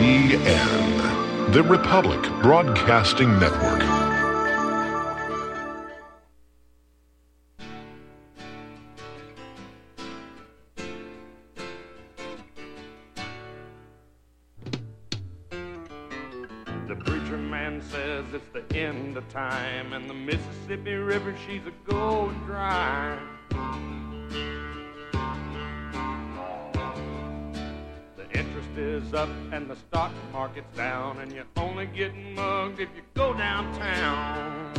WBN, the Republic Broadcasting Network. The preacher man says it's the end of time, and the Mississippi River, she's a going dry. The interest is up and the stock market's down, and you're only getting mugged if you go downtown.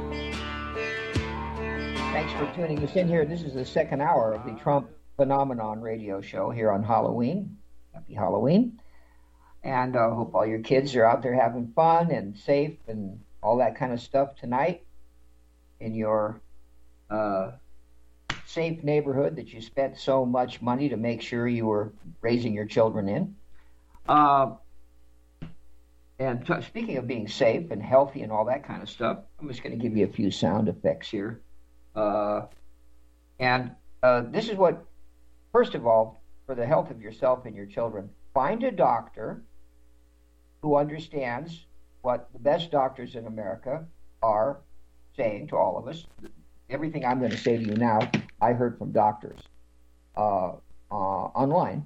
Thanks for tuning us in here. This is the second hour of the Trump Phenomenon radio show here on Halloween. Happy Halloween. And I hope all your kids are out there having fun and safe and all that kind of stuff tonight in your safe neighborhood that you spent so much money to make sure you were raising your children in. Speaking of being safe and healthy and all that kind of stuff, I'm just going to give you a few sound effects here. This is what, first of all, for the health of yourself and your children, find a doctor who understands what the best doctors in America are saying to all of us. Everything I'm going to say to you now, I heard from doctors online.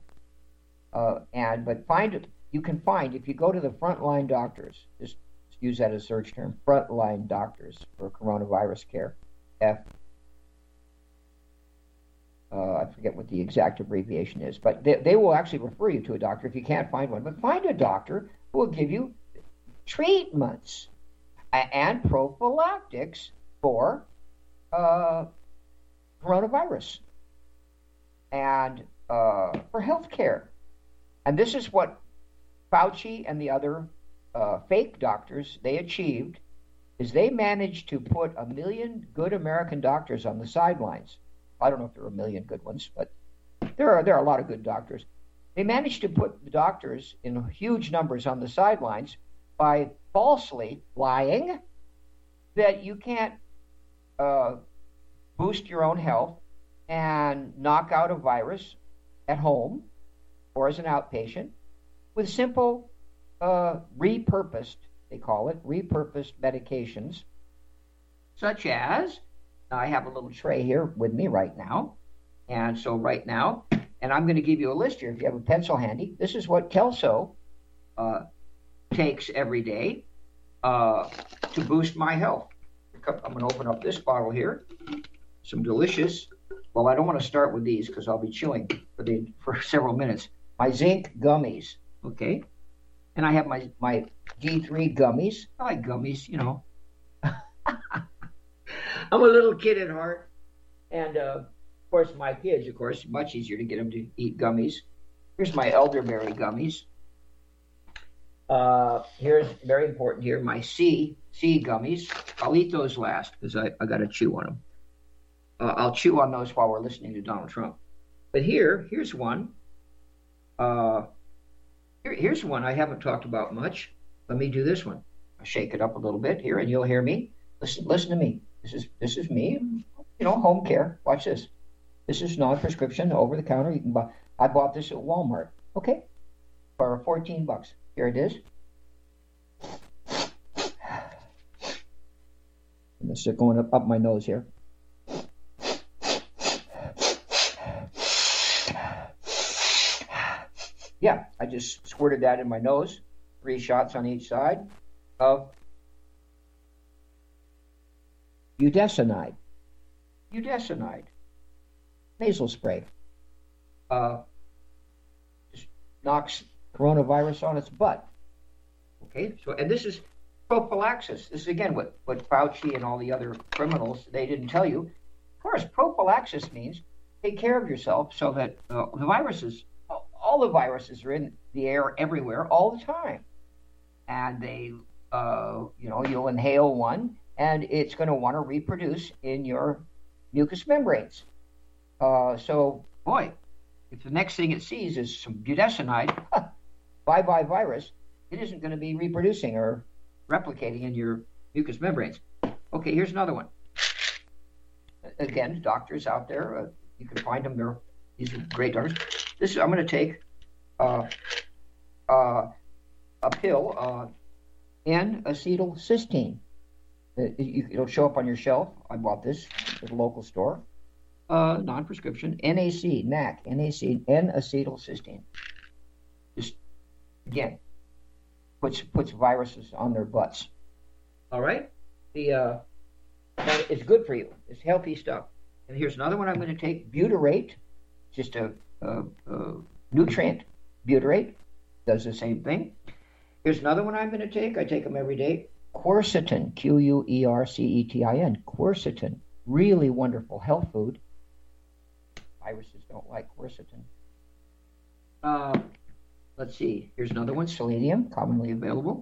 You can find, if you go to the frontline doctors, just use that as a search term, frontline doctors for coronavirus care, I forget what the exact abbreviation is, but they will actually refer you to a doctor if you can't find one. But find a doctor who will give you treatments and prophylactics for coronavirus and for health care. And this is what Fauci and the other fake doctors, they achieved, is they managed to put 1 million good American doctors on the sidelines. I don't know if there are 1 million good ones, but there are a lot of good doctors. They managed to put the doctors in huge numbers on the sidelines by falsely lying that you can't boost your own health and knock out a virus at home or as an outpatient with simple repurposed, they call it, repurposed medications, such as, I have a little tray here with me right now. And so right now, and I'm going to give you a list here if you have a pencil handy. This is what Kelso takes every day to boost my health. I'm going to open up this bottle here. Some delicious, well, I don't want to start with these because I'll be chewing for several minutes. My zinc gummies, okay? And I have my D3 gummies. I like gummies, you know. I'm a little kid at heart. And, of course, my kids, of course, much easier to get them to eat gummies. Here's my elderberry gummies. Here's, very important here, my C gummies. I'll eat those last because I got to chew on them. I'll chew on those while we're listening to Donald Trump. But here's one. Here's one I haven't talked about much. Let me do this one. I'll shake it up a little bit here, and you'll hear me. Listen to me. This is me. You know, home care. Watch this. This is non-prescription, over the counter. You can buy. I bought this at Walmart. Okay, for $14. Here it is. And this is going up my nose here. Yeah, I just squirted that in my nose. 3 shots on each side of budesonide. Nasal spray. Just knocks coronavirus on its butt. Okay, so, and this is prophylaxis. This is, again, what Fauci and all the other criminals, they didn't tell you. Of course, prophylaxis means take care of yourself so that the viruses, all the viruses are in the air everywhere all the time. And they, you'll inhale one, and it's going to want to reproduce in your mucous membranes. So, boy, if the next thing it sees is some budesonide, bye-bye virus, it isn't going to be reproducing or replicating in your mucous membranes. Okay, here's another one. Again, doctors out there, you can find them. These are great doctors. I'm going to take a pill, N-acetylcysteine. It'll show up on your shelf. I bought this at a local store. Non-prescription, NAC, N-acetylcysteine. Just, again, puts viruses on their butts. All right? It's good for you. It's healthy stuff. And here's another one I'm going to take, butyrate, just a nutrient. Butyrate does the same thing. Here's another one I'm going to take. I take them every day. Quercetin, Quercetin. Quercetin, really wonderful health food. Viruses don't like quercetin. Let's see. Here's another one, selenium, commonly available.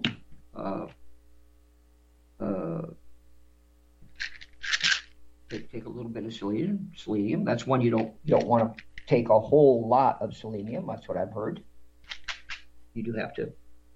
Take a little bit of selenium. That's one you don't want to take a whole lot of selenium. That's what I've heard. You do have to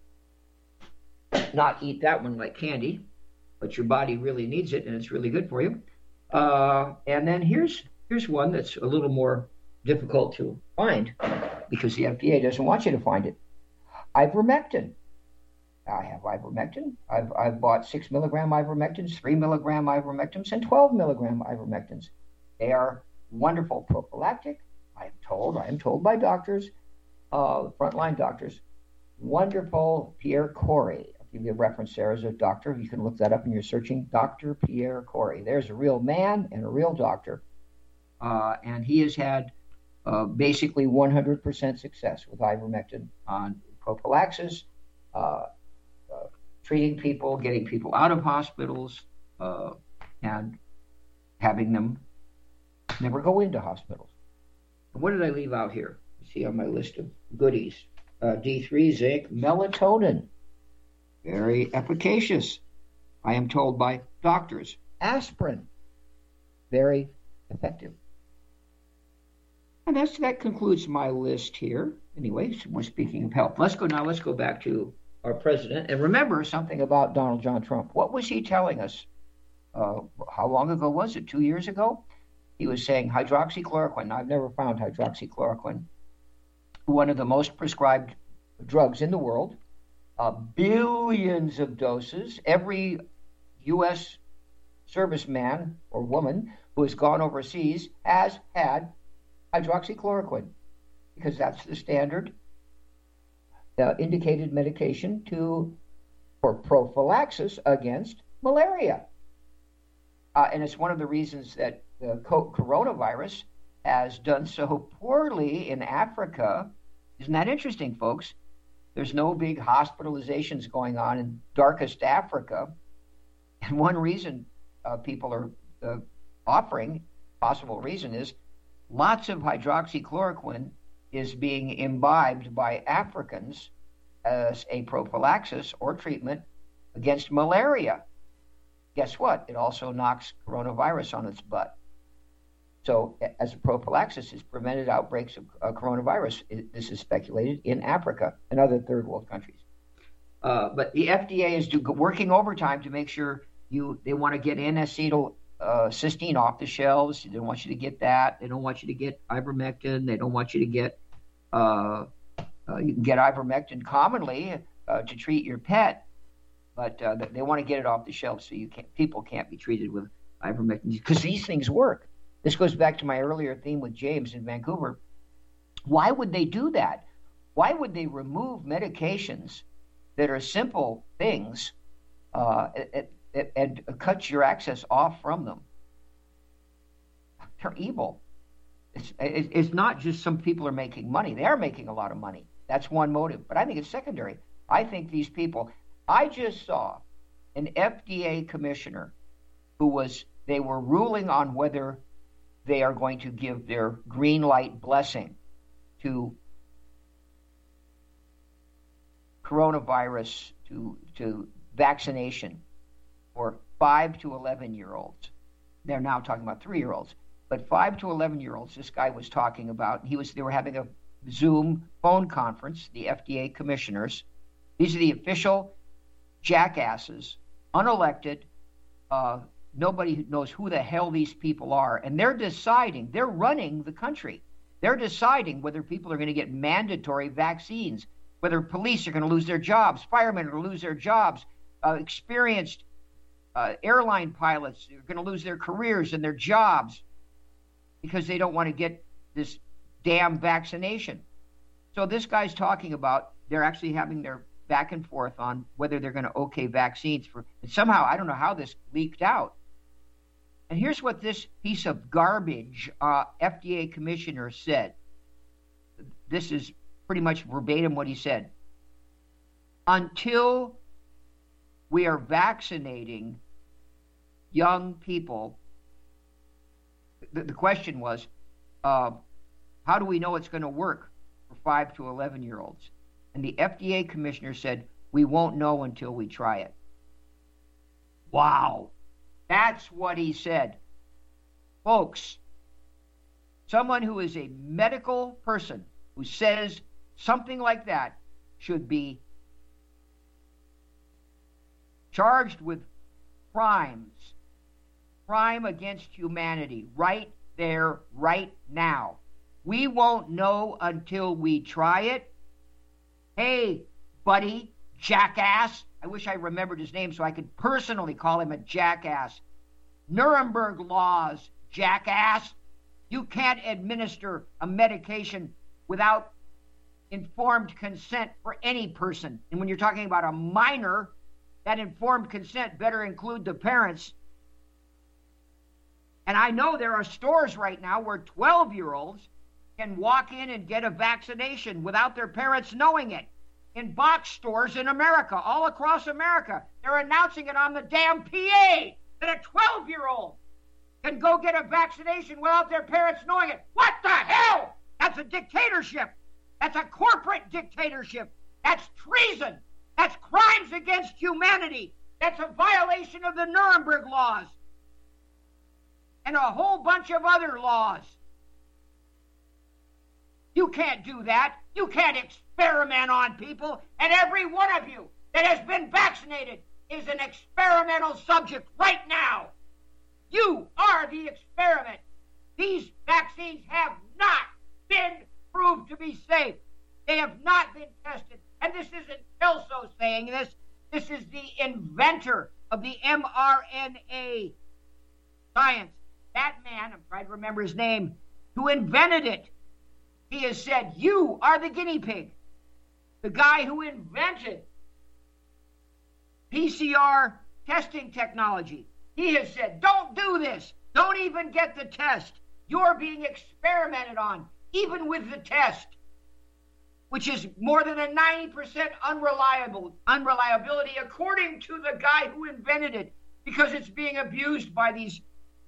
not eat that one like candy, but your body really needs it, and it's really good for you. And then here's one that's a little more difficult to find because the FDA doesn't want you to find it. Ivermectin. I have ivermectin. I've bought 6 milligram ivermectins, 3 milligram ivermectins, and 12 milligram ivermectins. They are wonderful prophylactic. I am told by doctors, frontline doctors, wonderful Pierre Corey. I'll give you a reference there as a doctor. You can look that up when you're searching Dr. Pierre Corey. There's a real man and a real doctor. And he has had basically 100% success with ivermectin on prophylaxis, treating people, getting people out of hospitals, and having them never go into hospitals. And what did I leave out here? You see on my list of goodies. D3, zinc, melatonin. Very efficacious. I am told by doctors. Aspirin. Very effective. And that concludes my list here. Anyway, we're speaking of health. Let's go back to our president. And remember something about Donald John Trump. What was he telling us? How long ago was it? 2 years ago? He was saying hydroxychloroquine. I've never found hydroxychloroquine. One of the most prescribed drugs in the world. Billions of doses. Every U.S. serviceman or woman who has gone overseas has had hydroxychloroquine because that's the standard indicated medication for prophylaxis against malaria. And it's one of the reasons that the coronavirus has done so poorly in Africa. Isn't that interesting, folks? There's no big hospitalizations going on in darkest Africa. And one reason people are offering, possible reason, is lots of hydroxychloroquine is being imbibed by Africans as a prophylaxis or treatment against malaria. Guess what? It also knocks coronavirus on its butt. So as a prophylaxis, it's prevented outbreaks of coronavirus. This is speculated in Africa and other third world countries. But the FDA is working overtime to make sure they want to get N-acetylcysteine off the shelves. They don't want you to get that. They don't want you to get ivermectin. They don't want you to get you can get ivermectin commonly to treat your pet, but they want to get it off the shelf so people can't be treated with ivermectin because these things work. This goes back to my earlier theme with James in Vancouver. Why would they do that? Why would they remove medications that are simple things and cut your access off from them? They're evil. It's not just some people are making money. They are making a lot of money. That's one motive. But I think it's secondary. I think these people, I just saw an FDA commissioner they were ruling on whether they are going to give their green light blessing to coronavirus, to vaccination for 5 to 11-year-olds. They're now talking about 3-year-olds. But 5 to 11-year-olds, this guy was talking about, they were having a Zoom phone conference, the FDA commissioners. These are the official jackasses, unelected. Nobody knows who the hell these people are. And they're running the country. They're deciding whether people are going to get mandatory vaccines. whether police are going to lose their jobs, firemen are going to lose their jobs, experienced airline pilots are going to lose their careers and their jobs because they don't want to get this damn vaccination. So this guy's talking about they're actually having their back and forth on whether they're going to okay vaccines for, and somehow, I don't know how this leaked out. And here's what this piece of garbage FDA commissioner said. This is pretty much verbatim what he said. Until we are vaccinating young people, the question was, how do we know it's going to work for 5 to 11-year-olds? And the FDA commissioner said, we won't know until we try it. Wow. That's what he said. Folks, someone who is a medical person who says something like that should be charged with crime against humanity, right there, right now. We won't know until we try it. Hey, buddy, jackass. I wish I remembered his name so I could personally call him a jackass. Nuremberg laws, jackass. You can't administer a medication without informed consent for any person. And when you're talking about a minor, that informed consent better include the parents. And I know there are stores right now where 12-year-olds can walk in and get a vaccination without their parents knowing it. In box stores in America, all across America, they're announcing it on the damn PA that a 12-year-old can go get a vaccination without their parents knowing it. What the hell? That's a dictatorship. That's a corporate dictatorship. That's treason. That's crimes against humanity. That's a violation of the Nuremberg laws and a whole bunch of other laws. You can't do that. You can't experiment on people. And every one of you that has been vaccinated is an experimental subject right now. You are the experiment. These vaccines have not been proved to be safe. They have not been tested. And this isn't Kelso saying this. This is the inventor of the mRNA science. That man, I'm trying to remember his name, who invented it. He has said, you are the guinea pig. The guy who invented PCR testing technology. He has said, don't do this. Don't even get the test. You're being experimented on, even with the test, which is more than a 90% unreliability according to the guy who invented it, because it's being abused by these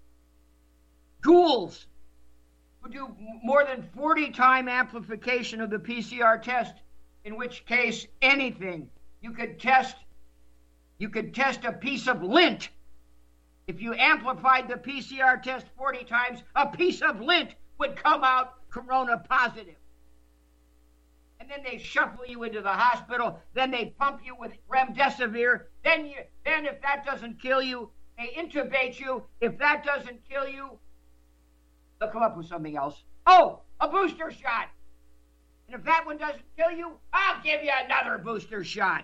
ghouls who do more than 40-time amplification of the PCR test, in which case anything. You could test a piece of lint. If you amplified the PCR test 40 times, a piece of lint would come out corona positive. And then they shuffle you into the hospital. Then they pump you with remdesivir. Then if that doesn't kill you, they intubate you. If that doesn't kill you, they'll come up with something else. Oh, a booster shot. And if that one doesn't kill you, I'll give you another booster shot.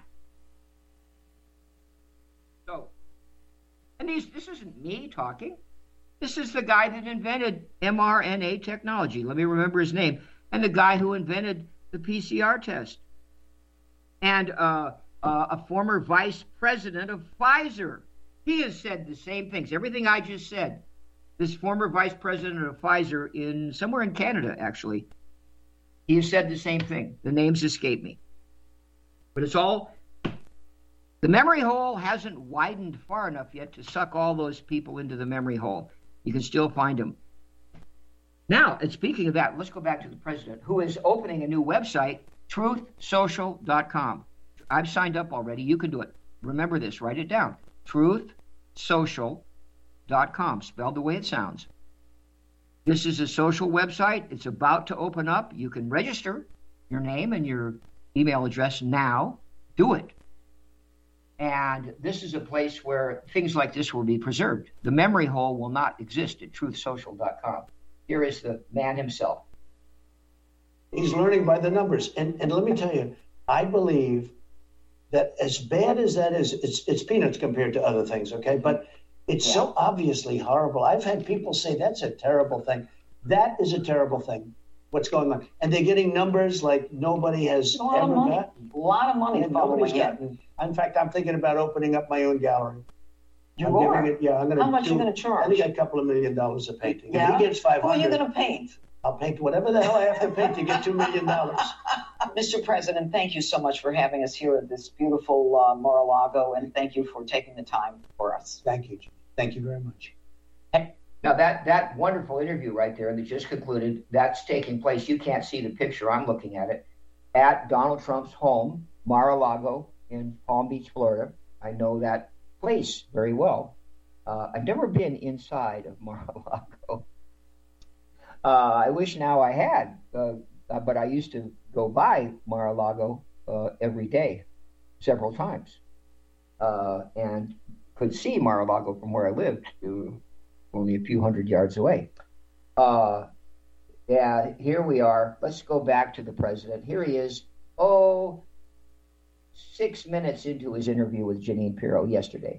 So, and this isn't me talking. This is the guy that invented mRNA technology. Let me remember his name. And the guy who invented the PCR test. And a former vice president of Pfizer. He has said the same things. Everything I just said. This former vice president of Pfizer somewhere in Canada, actually, he has said the same thing. The names escape me. But it's all, the memory hole hasn't widened far enough yet to suck all those people into the memory hole. You can still find them. Now, and speaking of that, let's go back to the president, who is opening a new website, truthsocial.com. I've signed up already. You can do it. Remember this. Write it down. truthsocial.com, spelled the way it sounds. This is a social website. It's about to open up. You can register your name and your email address now. Do it. And this is a place where things like this will be preserved. The memory hole will not exist at truthsocial.com. Here is the man himself. He's learning by the numbers. And let me tell you, I believe that as bad as that is, it's peanuts compared to other things, okay? But it's so obviously horrible. I've had people say that's a terrible thing. That is a terrible thing, what's going on. And they're getting numbers like nobody has ever gotten. A lot of money. Nobody's gotten. In fact, I'm thinking about opening up my own gallery. You are? I'm going to. How much are you going to charge? I think a couple of $1 million a painting. Yeah? If he gets 500. Who are you going to paint? I'll paint whatever the hell I have to paint to get $2 million. Mr. President, thank you so much for having us here at this beautiful Mar-a-Lago, and thank you for taking the time for us. Thank you. Thank you very much. Now, that wonderful interview right there that just concluded, that's taking place. You can't see the picture. I'm looking at it. At Donald Trump's home, Mar-a-Lago in Palm Beach, Florida. I know that place very well. I've never been inside of Mar-a-Lago. I wish now I had, but I used to go by Mar-a-Lago every day, several times, and could see Mar-a-Lago from where I lived, only a few hundred yards away. Yeah, here we are. Let's go back to the president. Here he is. 6 minutes into his interview with Jeanine Pirro yesterday.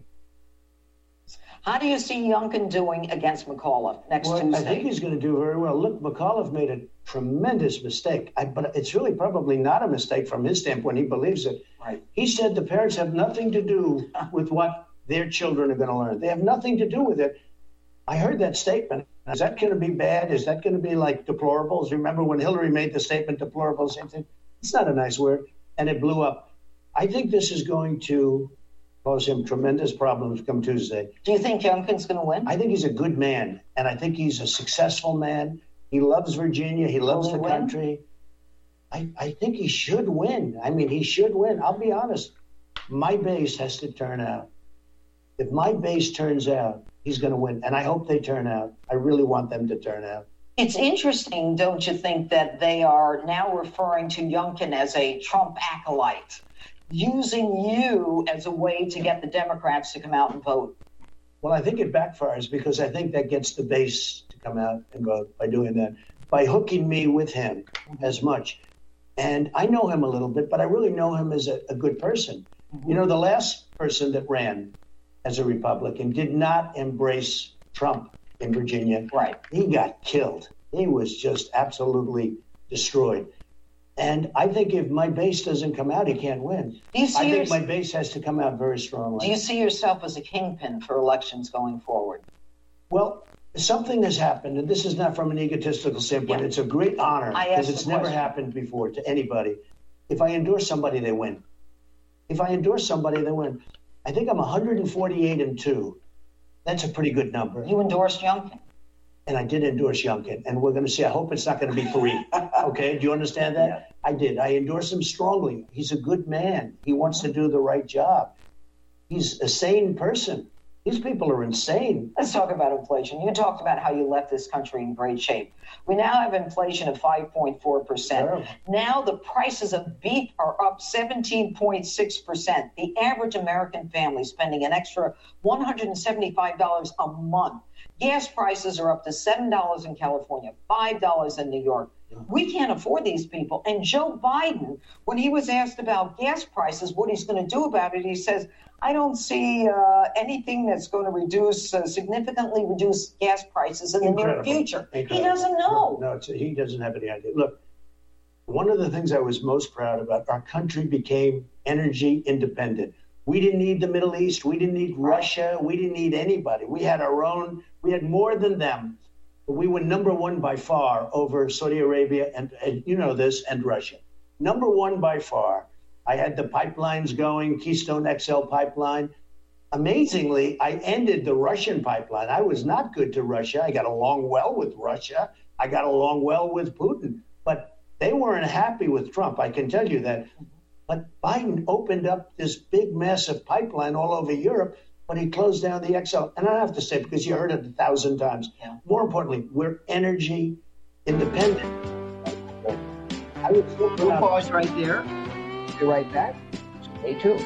How do you see Youngkin doing against McAuliffe next Tuesday? I think he's going to do very well. Look, McAuliffe made a tremendous mistake, but it's really probably not a mistake from his standpoint. He believes it. Right. He said the parents have nothing to do with what their children are going to learn. They have nothing to do with it. I heard that statement. Is that going to be bad? Is that going to be like deplorables? Remember when Hillary made the statement deplorables? It's not a nice word, and it blew up. I think this is going to cause him tremendous problems come Tuesday. Do you think Youngkin's going to win? I think he's a good man, and I think he's a successful man. He loves Virginia. He loves the country. I think he should win. I mean, he should win. I'll be honest. My base has to turn out. If my base turns out, he's going to win, and I hope they turn out. I really want them to turn out. It's interesting, don't you think, that they are now referring to Youngkin as a Trump acolyte, using you as a way to get the Democrats to come out and vote? Well, I think it backfires because I think that gets the base to come out and vote by doing that, by hooking me with him as much. And I know him a little bit, but I really know him as a good person. You know, the last person that ran as a Republican did not embrace Trump in Virginia. Right. He got killed. He was just absolutely destroyed. And I think if my base doesn't come out, he can't win. I think my base has to come out very strongly. Do you see yourself as a kingpin for elections going forward? Well, something has happened, and this is not from an egotistical standpoint. Yeah. It's a great honor because it's never happened before to anybody. If I endorse somebody, they win. If I endorse somebody, they win. I think I'm 148-2. That's a pretty good number. You endorsed Youngkin. And I did endorse Youngkin, and we're going to see. I hope it's not going to be Fareed. Okay, do you understand that? Yeah. I did. I endorse him strongly. He's a good man. He wants to do the right job. He's a sane person. These people are insane. Let's talk about inflation. You talked about how you left this country in great shape. We now have inflation of 5.4%. Now the prices of beef are up 17.6%. The average American family spending an extra $175 a month. Gas prices are up to $7 in California, $5 in New York. We can't afford these people. And Joe Biden, when he was asked about gas prices, what he's going to do about it, he says, I don't see anything that's going to significantly reduce gas prices in the near future. He doesn't know. No, he doesn't have any idea. Look, one of the things I was most proud about, our country became energy independent. We didn't need the Middle East. We didn't need Russia. We didn't need anybody. We had our own. We had more than them. But we were number one by far over Saudi Arabia and you know this, and Russia. Number one by far. I had the pipelines going, Keystone XL pipeline. Amazingly, I ended the Russian pipeline. I was not good to Russia. I got along well with Russia. I got along well with Putin. But they weren't happy with Trump, I can tell you that. But Biden opened up this big, massive pipeline all over Europe, but he closed down the XL. And I don't have to say it because you heard it 1,000 times. Yeah. More importantly, we're energy independent. I would still pause right there. Be right back. Stay tuned.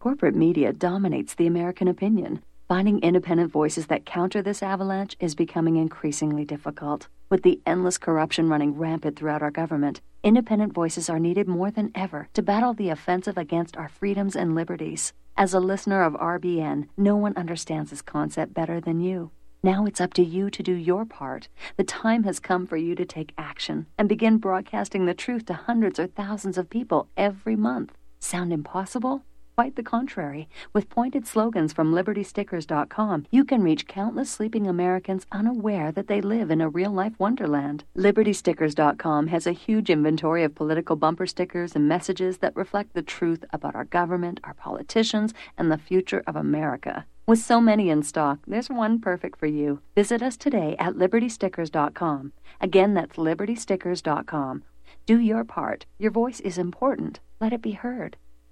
Corporate media dominates the American opinion. Finding independent voices that counter this avalanche is becoming increasingly difficult. With the endless corruption running rampant throughout our government, independent voices are needed more than ever to battle the offensive against our freedoms and liberties. As a listener of RBN, no one understands this concept better than you. Now it's up to you to do your part. The time has come for you to take action and begin broadcasting the truth to hundreds or thousands of people every month. Sound impossible? Quite the contrary. With pointed slogans from LibertyStickers.com, you can reach countless sleeping Americans unaware that they live in a real-life wonderland. LibertyStickers.com has a huge inventory of political bumper stickers and messages that reflect the truth about our government, our politicians, and the future of America. With so many in stock, there's one perfect for you. Visit us today at LibertyStickers.com. Again, that's LibertyStickers.com. Do your part. Your voice is important. Let it be heard.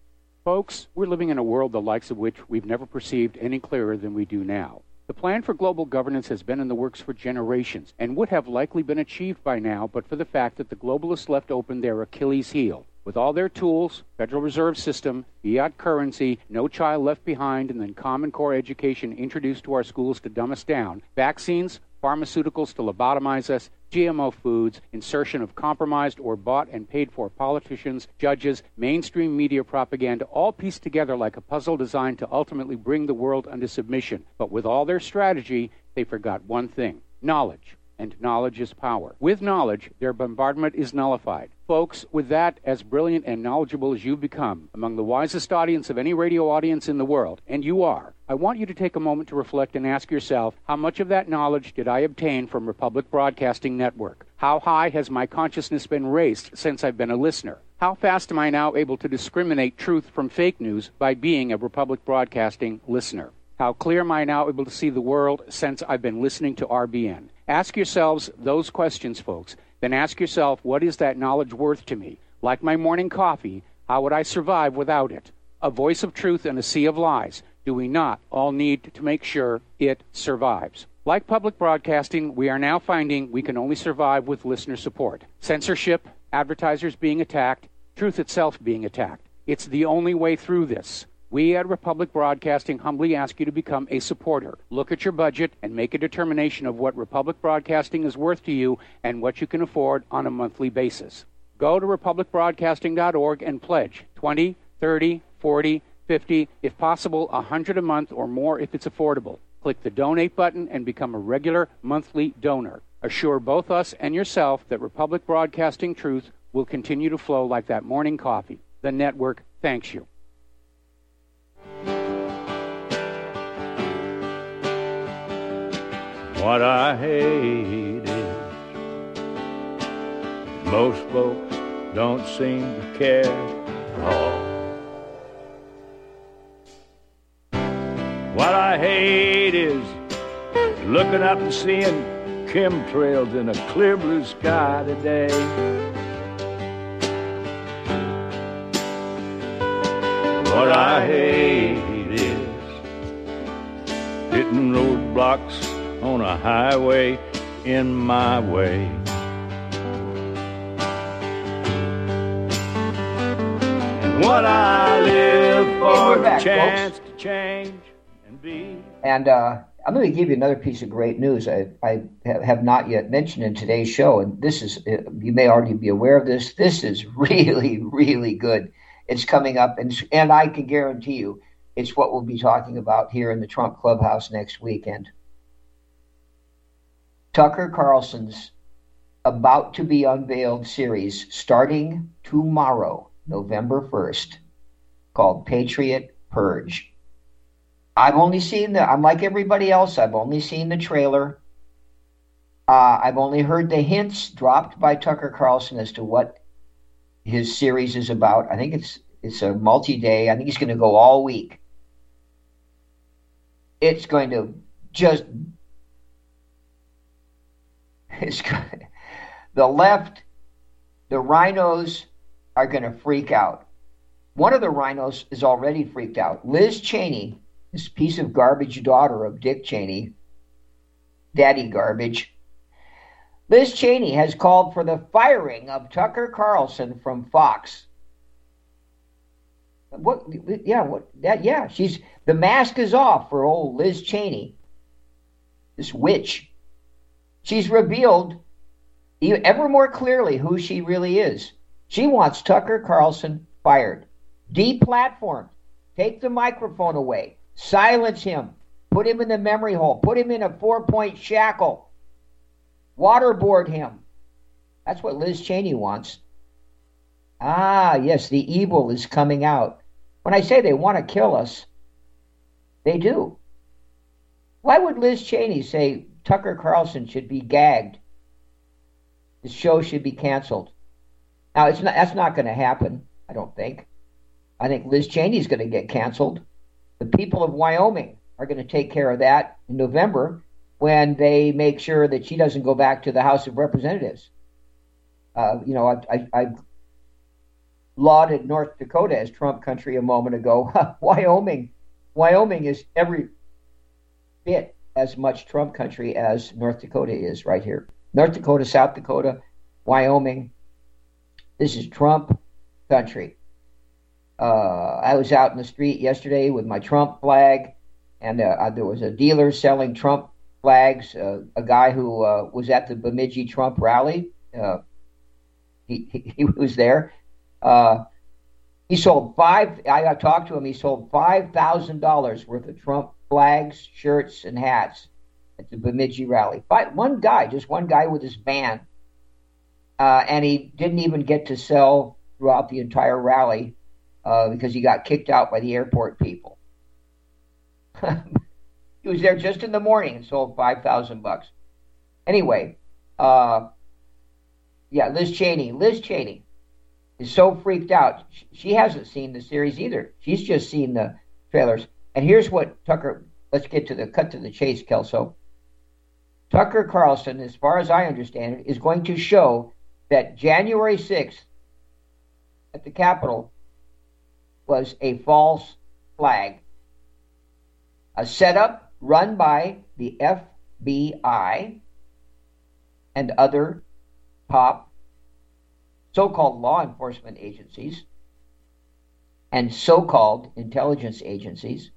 Folks, we're living in a world the likes of which we've never perceived any clearer than we do now. The plan for global governance has been in the works for generations and would have likely been achieved by now but for the fact that the globalists left open their Achilles heel. With all their tools, Federal Reserve System, fiat currency, no child left behind, and then Common Core education introduced to our schools to dumb us down, vaccines, pharmaceuticals to lobotomize us, GMO foods, insertion of compromised or bought and paid for politicians, judges, mainstream media propaganda, all pieced together like a puzzle designed to ultimately bring the world under submission. But with all their strategy, they forgot one thing: knowledge. And knowledge is power. With knowledge, their bombardment is nullified. Folks, with that, as brilliant and knowledgeable as you've become, among the wisest audience of any radio audience in the world, and you are, I want you to take a moment to reflect and ask yourself, how much of that knowledge did I obtain from Republic Broadcasting Network? How high has my consciousness been raised since I've been a listener? How fast am I now able to discriminate truth from fake news by being a Republic Broadcasting listener? How clear am I now able to see the world since I've been listening to RBN? Ask yourselves those questions, folks. Then ask yourself, what is that knowledge worth to me? Like my morning coffee, how would I survive without it? A voice of truth in a sea of lies. Do we not all need to make sure it survives? Like public broadcasting, we are now finding we can only survive with listener support. Censorship, advertisers being attacked, truth itself being attacked. It's the only way through this. We at Republic Broadcasting humbly ask you to become a supporter. Look at your budget and make a determination of what Republic Broadcasting is worth to you and what you can afford on a monthly basis. Go to republicbroadcasting.org and pledge $20, $30, $40, $50, if possible, $100 a month or more if it's affordable. Click the donate button and become a regular monthly donor. Assure both us and yourself that Republic Broadcasting truth will continue to flow like that morning coffee. The network thanks you. What I hate is most folks don't seem to care at all. What I hate is looking up and seeing chemtrails in a clear blue sky today. What I hate is hitting roadblocks on a highway in my way. And what I live for, the chance to change and be. And I'm going to give you another piece of great news I have not yet mentioned in today's show, and this is, you may already be aware of this. This is really, really good. It's coming up, and I can guarantee you it's what we'll be talking about here in the Trump Clubhouse next weekend. Tucker Carlson's about to be unveiled series starting tomorrow, November 1st, called Patriot Purge. I've only seen I'm like everybody else, I've only seen the trailer. I've only heard the hints dropped by Tucker Carlson as to what his series is about. I think it's a multi-day. I think he's going to go all week. It's going to just... The left, the rhinos are going to freak out. One of the rhinos is already freaked out. Liz Cheney, this piece of garbage daughter of Dick Cheney, daddy garbage. Liz Cheney has called for the firing of Tucker Carlson from Fox. What? Yeah, what? That? Yeah, the mask is off for old Liz Cheney, this witch. She's revealed ever more clearly who she really is. She wants Tucker Carlson fired, deplatformed, take the microphone away, silence him, put him in the memory hole, put him in a 4-point shackle, waterboard him. That's what Liz Cheney wants. Ah, yes, the evil is coming out. When I say they want to kill us, they do. Why would Liz Cheney say Tucker Carlson should be gagged? The show should be canceled. Now, that's not going to happen, I don't think. I think Liz Cheney's going to get canceled. The people of Wyoming are going to take care of that in November when they make sure that she doesn't go back to the House of Representatives. I lauded North Dakota as Trump country a moment ago. Wyoming is every bit as much Trump country as North Dakota is right here. North Dakota, South Dakota, Wyoming. This is Trump country. I was out in the street yesterday with my Trump flag, and there was a dealer selling Trump flags. A guy who was at the Bemidji Trump rally. He was there. He sold I talked to him. He sold $5,000 worth of Trump flags, shirts, and hats at the Bemidji rally. One guy with his van. And he didn't even get to sell throughout the entire rally because he got kicked out by the airport people. He was there just in the morning and sold $5,000. Anyway, Liz Cheney is so freaked out. She hasn't seen the series either. She's just seen the trailers. And here's what Tucker, let's get to the cut to the chase, Kelso. Tucker Carlson, as far as I understand it, is going to show that January 6th at the Capitol was a false flag, a setup run by the FBI and other top so-called law enforcement agencies and so-called intelligence agencies.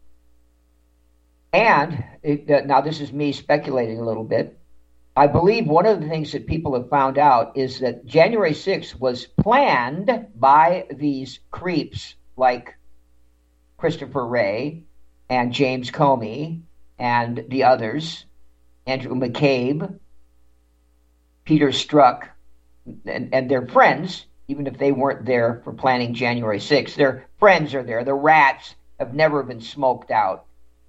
And now this is me speculating a little bit. I believe one of the things that people have found out is that January 6th was planned by these creeps like Christopher Wray and James Comey and the others, Andrew McCabe, Peter Strzok, and their friends, even if they weren't there for planning January 6th. Their friends are there. The rats have never been smoked out.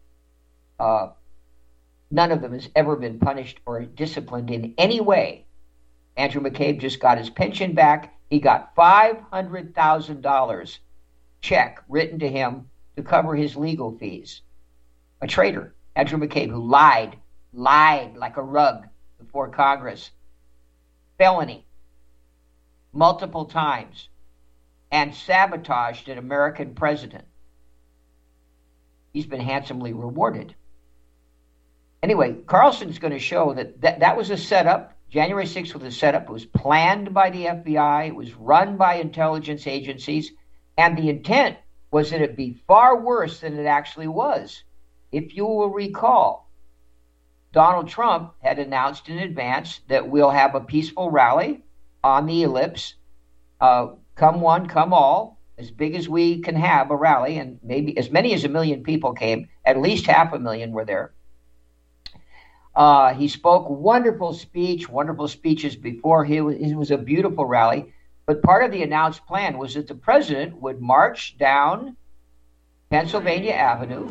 None of them has ever been punished or disciplined in any way. Andrew McCabe just got his pension back. He got $500,000 check written to him to cover his legal fees. A traitor, Andrew McCabe, who lied like a rug before Congress. Felony, multiple times, and sabotaged an American president. He's been handsomely rewarded. Anyway, Carlson's going to show that was a setup. January 6th was a setup. It was planned by the FBI. It was run by intelligence agencies. And the intent was that it be far worse than it actually was. If you will recall, Donald Trump had announced in advance that we'll have a peaceful rally on the ellipse. Come one, come all. As big as we can have a rally. And maybe as many as 1 million people came. At least 500,000 were there. He spoke wonderful speeches before. It was a beautiful rally. But part of the announced plan was that the president would march down Pennsylvania Avenue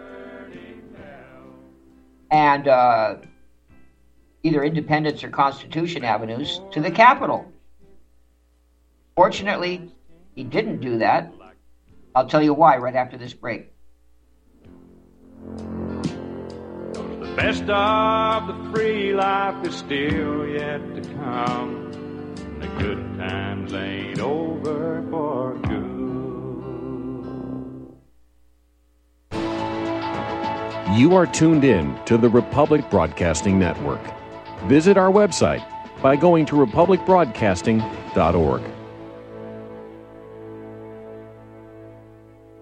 and either Independence or Constitution Avenues to the Capitol. Fortunately, he didn't do that. I'll tell you why right after this break. The best of the free life is still yet to come. The good times ain't over for good. You are tuned in to the Republic Broadcasting Network. Visit our website by going to republicbroadcasting.org.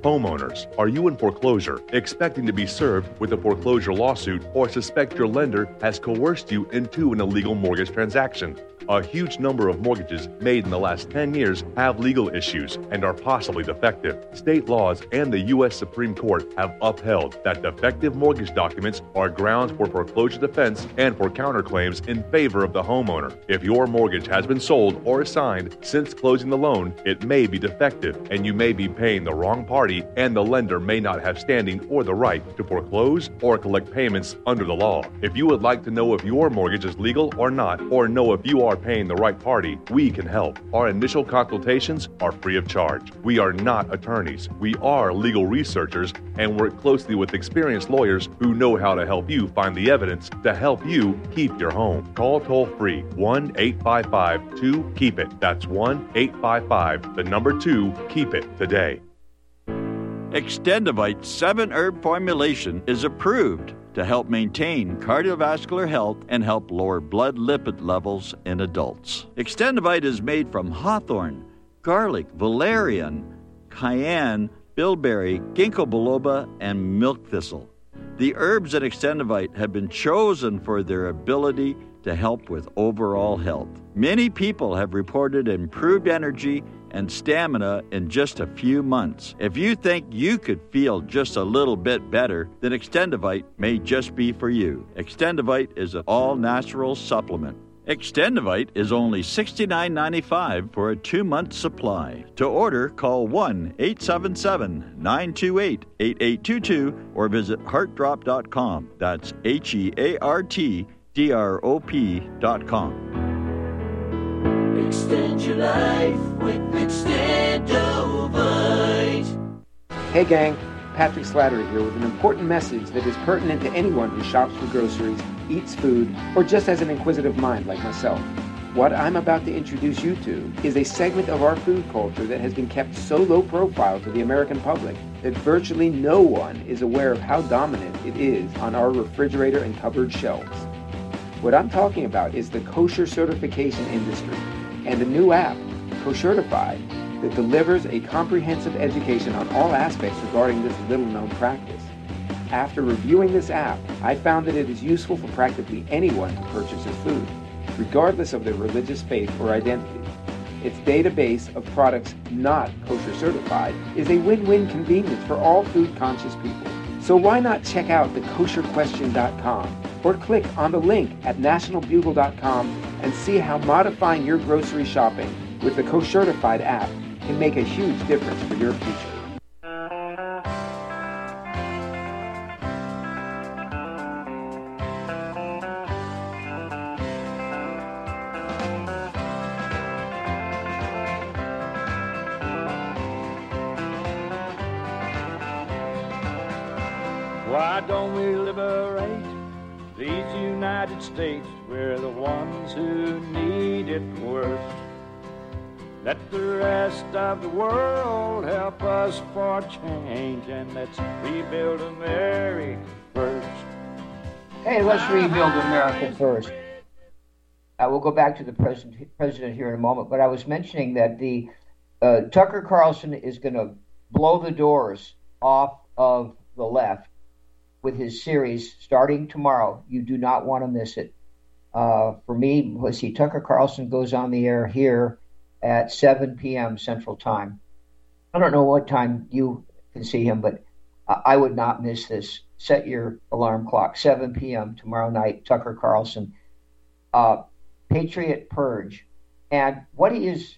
Homeowners, are you in foreclosure, expecting to be served with a foreclosure lawsuit, or suspect your lender has coerced you into an illegal mortgage transaction? A huge number of mortgages made in the last 10 years have legal issues and are possibly defective. State laws and the U.S. Supreme Court have upheld that defective mortgage documents are grounds for foreclosure defense and for counterclaims in favor of the homeowner. If your mortgage has been sold or assigned since closing the loan, it may be defective and you may be paying the wrong party, and the lender may not have standing or the right to foreclose or collect payments under the law. If you would like to know if your mortgage is legal or not, or know if you are paying the right party, we can help. Our initial consultations are free of charge. We are not attorneys. We are legal researchers and work closely with experienced lawyers who know how to help you find the evidence to help you keep your home. Call toll-free 1-855-2-KEEP-IT. That's 1-855-2-KEEP-IT today. Extendivite 7-herb formulation is approved to help maintain cardiovascular health and help lower blood lipid levels in adults. Extendivite is made from hawthorn, garlic, valerian, cayenne, bilberry, ginkgo biloba, and milk thistle. The herbs in Extendivite have been chosen for their ability to help with overall health. Many people have reported improved energy and stamina in just a few months. If you think you could feel just a little bit better, then Extendivite may just be for you. Extendivite is an all-natural supplement. Extendivite is only $69.95 for a 2-month supply. To order, call 1-877-928-8822 or visit heartdrop.com. That's HEARTDROP.com. Extend your life with Extendovite. Hey gang, Patrick Slattery here with an important message that is pertinent to anyone who shops for groceries, eats food, or just has an inquisitive mind like myself. What I'm about to introduce you to is a segment of our food culture that has been kept so low profile to the American public that virtually no one is aware of how dominant it is on our refrigerator and cupboard shelves. What I'm talking about is the kosher certification industry and a new app, Koshertified, that delivers a comprehensive education on all aspects regarding this little-known practice. After reviewing this app, I found that it is useful for practically anyone who purchases food, regardless of their religious faith or identity. Its database of products not kosher certified is a win-win convenience for all food-conscious people. So why not check out the kosherquestion.com or click on the link at nationalbugle.com and see how modifying your grocery shopping with the Koshertified app can make a huge difference for your future. Why don't we liberate these United States? We're the ones who need it worst. Let the rest of the world help us for change, and let's rebuild America first. Hey, let's rebuild America first. We'll go back to the president here in a moment, but I was mentioning that the Tucker Carlson is going to blow the doors off of the left with his series starting tomorrow. You do not want to miss it. For me, let's see, Tucker Carlson goes on the air here at 7 p.m. Central Time. I don't know what time you can see him, but I would not miss this. Set your alarm clock, 7 p.m. tomorrow night, Tucker Carlson. Patriot Purge. And what he is,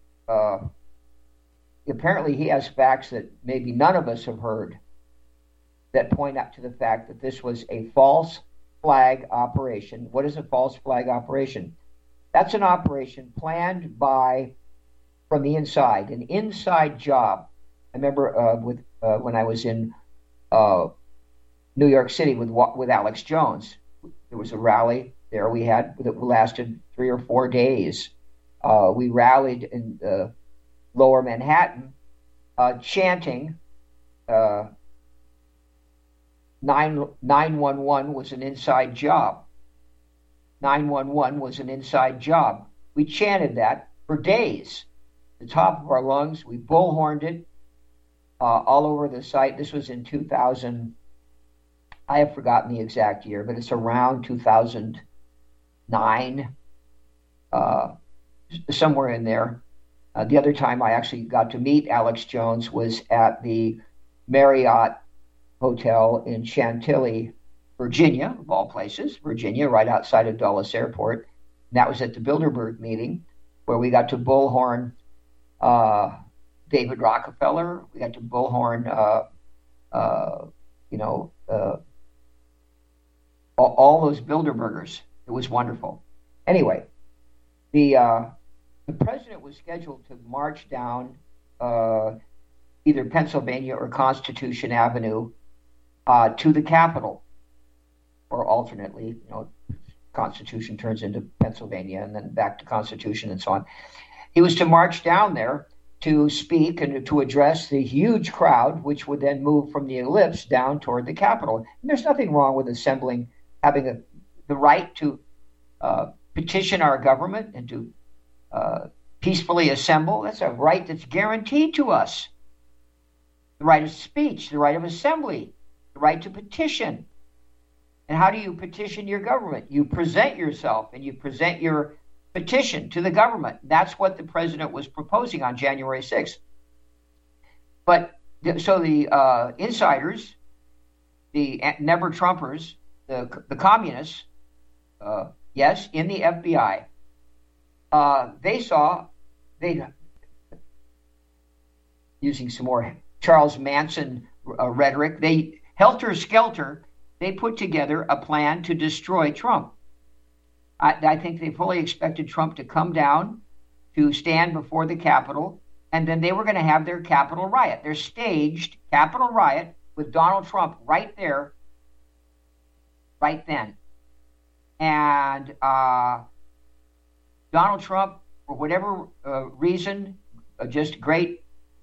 apparently he has facts that maybe none of us have heard that point out to the fact that this was a false flag operation. What is a false flag operation? That's an operation planned from the inside, an inside job. I remember when I was in New York City with Alex Jones. There was a rally there we had that lasted 3 or 4 days. We rallied in Lower Manhattan, chanting. 911 was an inside job. 911 was an inside job. We chanted that for days. The top of our lungs, we bullhorned it. all over the site. This was in 2000. I have forgotten the exact year, but it's around 2009, somewhere in there. The other time I actually got to meet Alex Jones was at the Marriott Hotel in Chantilly, Virginia, of all places, Virginia, right outside of Dulles Airport. And that was at the Bilderberg meeting, where we got to bullhorn David Rockefeller. We got to bullhorn, all those Bilderbergers. It was wonderful. Anyway, the president was scheduled to march down either Pennsylvania or Constitution Avenue to the Capitol, or alternately, Constitution turns into Pennsylvania and then back to Constitution and so on. He was to march down there to speak and to address the huge crowd, which would then move from the ellipse down toward the Capitol. And there's nothing wrong with assembling, having the right to petition our government and to peacefully assemble. That's a right that's guaranteed to us. The right of speech, the right of assembly, the right to petition. And how do you petition your government? You present yourself and you present your petition to the government. That's what the president was proposing on January 6th. But so the insiders, the never Trumpers, the communists, yes, in the FBI, using some more Charles Manson rhetoric, they helter-skelter, they put together a plan to destroy Trump. I think they fully expected Trump to come down, to stand before the Capitol, and then they were going to have their Capitol riot, their staged Capitol riot with Donald Trump right there, right then. And Donald Trump, for whatever reason, just great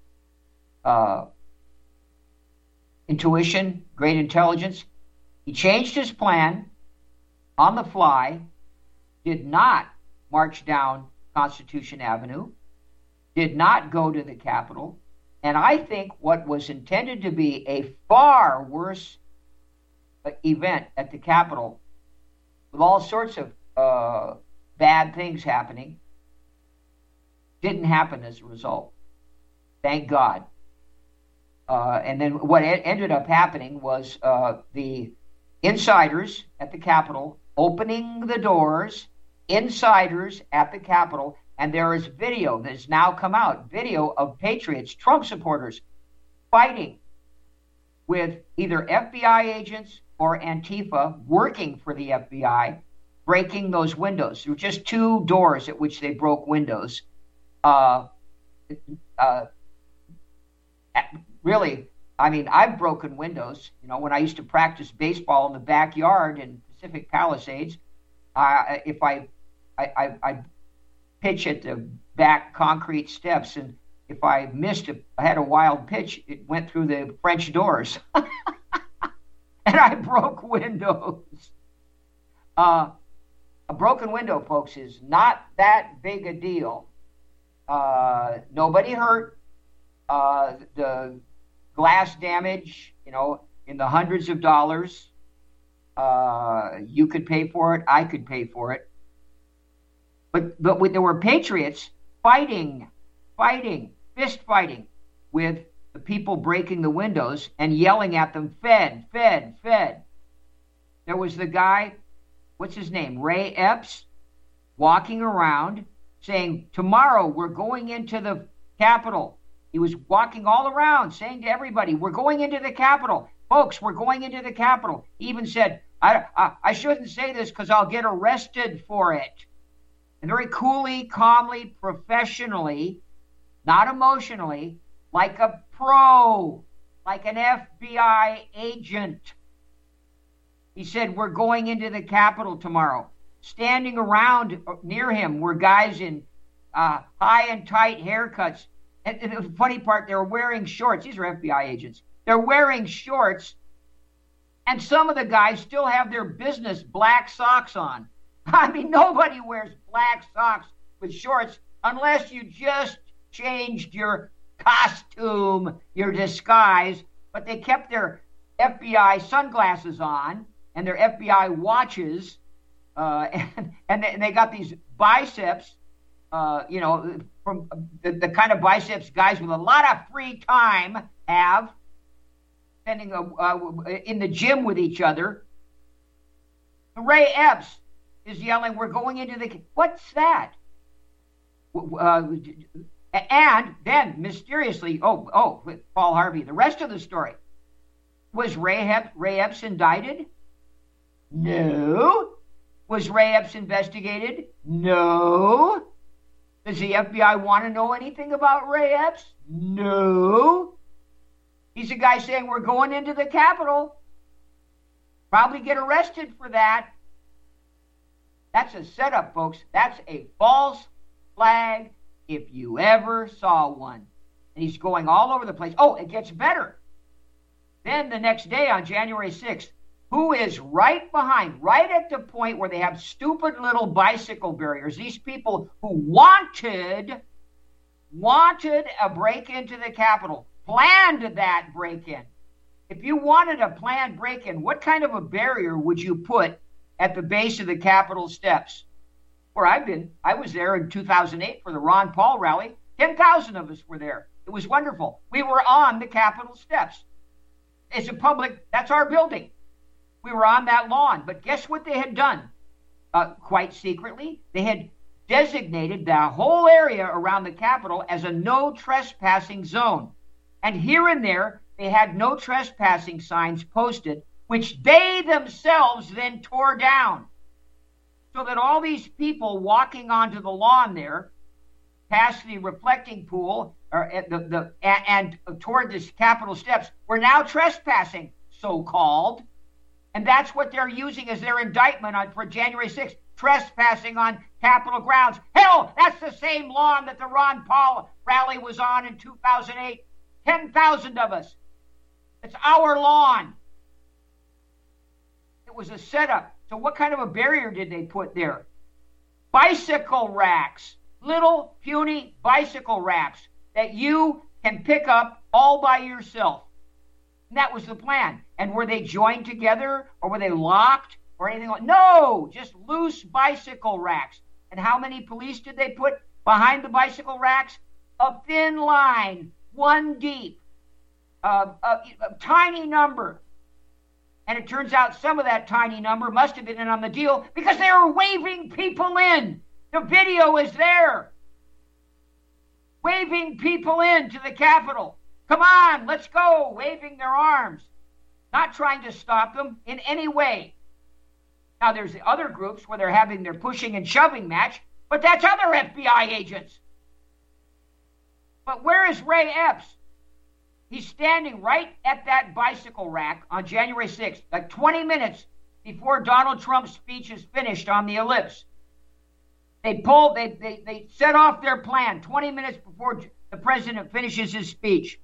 intuition, great intelligence, he changed his plan on the fly, did not march down Constitution Avenue, did not go to the Capitol, and I think what was intended to be a far worse event at the Capitol, with all sorts of bad things happening, didn't happen as a result. Thank God. And then what ended up happening was the insiders at the Capitol opening the doors, insiders at the Capitol, and there is video that has now come out, video of patriots, Trump supporters, fighting with either FBI agents or Antifa working for the FBI, breaking those windows. There were just 2 doors at which they broke windows. Really, I mean, I've broken windows. When I used to practice baseball in the backyard in Pacific Palisades, if I pitch at the back concrete steps, and if I missed I had a wild pitch, it went through the French doors. And I broke windows. A broken window, folks, is not that big a deal. Nobody hurt. The glass damage, in the hundreds of dollars. You could pay for it. I could pay for it. But there were patriots fighting, fist fighting with the people breaking the windows and yelling at them, Fed, Fed, Fed. There was the guy, what's his name, Ray Epps, walking around saying, tomorrow we're going into the Capitol. He was walking all around saying to everybody, we're going into the Capitol. Folks, we're going into the Capitol. He even said, I shouldn't say this because I'll get arrested for it. And very coolly, calmly, professionally, not emotionally, like a pro, like an FBI agent. He said, we're going into the Capitol tomorrow. Standing around near him were guys in high and tight haircuts. And the funny part, they were wearing shorts. These are FBI agents. They're wearing shorts, and some of the guys still have their business black socks on. I mean, nobody wears black socks with shorts unless you just changed your costume, your disguise, but they kept their FBI sunglasses on and their FBI watches, and they got these biceps, from the kind of biceps guys with a lot of free time have, spending in the gym with each other. Ray Epps is yelling, "We're going into the..." What's that? And then mysteriously, Paul Harvey, the rest of the story. Was Ray Epps indicted? No. Was Ray Epps investigated? No. Does the FBI want to know anything about Ray Epps? No. He's a guy saying we're going into the Capitol. Probably get arrested for that. That's a setup, folks. That's a false flag if you ever saw one. And he's going all over the place. Oh, it gets better. Then the next day on January 6th, who is right behind, right at the point where they have stupid little bicycle barriers, these people who wanted a break into the Capitol, planned that break-in. If you wanted a planned break-in, what kind of a barrier would you put at the base of the Capitol steps? Where I was there in 2008 for the Ron Paul rally. 10,000 of us were there. It was wonderful. We were on the Capitol steps. It's a public, that's our building. We were on that lawn. But guess what they had done? Quite secretly, they had designated the whole area around the Capitol as a no trespassing zone. And here and there, they had no trespassing signs posted, which they themselves then tore down. So that all these people walking onto the lawn there, past the reflecting pool, and toward the Capitol steps, were now trespassing, so-called. And that's what they're using as their indictment for January 6th, trespassing on Capitol grounds. Hell, that's the same lawn that the Ron Paul rally was on in 2008. 10,000 of us. It's our lawn. It was a setup. So what kind of a barrier did they put there? Bicycle racks. Little, puny bicycle racks that you can pick up all by yourself. And that was the plan. And were they joined together, or were they locked, or anything like that? No, just loose bicycle racks. And how many police did they put behind the bicycle racks? A thin line, one deep, a tiny number. And it turns out some of that tiny number must have been in on the deal because they were waving people in. The video is there. Waving people in to the Capitol. Come on, let's go. Waving their arms. Not trying to stop them in any way. Now, there's the other groups where they're having their pushing and shoving match, but that's other FBI agents. But where is Ray Epps? He's standing right at that bicycle rack on January 6th, like 20 minutes before Donald Trump's speech is finished on the ellipse. They set off their plan 20 minutes before the president finishes his speech.